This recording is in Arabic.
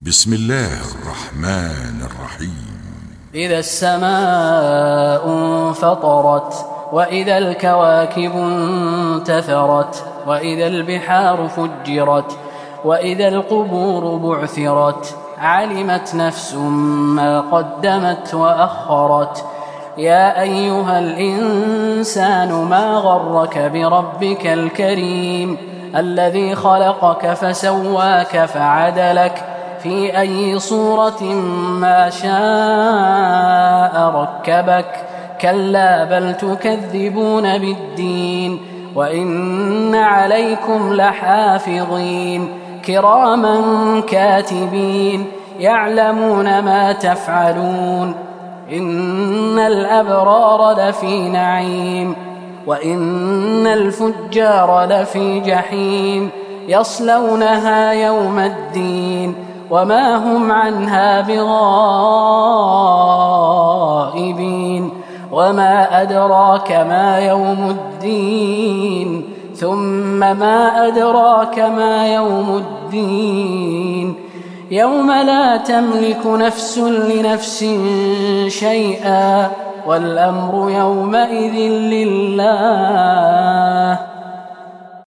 بسم الله الرحمن الرحيم. إذا السماء انفطرت وإذا الكواكب انتثرت وإذا البحار فجرت وإذا القبور بعثرت علمت نفس ما قدمت وأخرت. يا أيها الإنسان ما غرك بربك الكريم الذي خلقك فسواك فعدلك في أي صورة ما شاء ركبك. كلا بل تكذبون بالدين وإن عليكم لحافظين كراما كاتبين يعلمون ما تفعلون. إن الأبرار لفي نعيم وإن الفجار لفي جحيم يصلونها يوم الدين وما هم عنها بغائبين. وما أدراك ما يوم الدين ثم ما أدراك ما يوم الدين يوم لا تملك نفس لنفس شيئا والأمر يومئذ لله.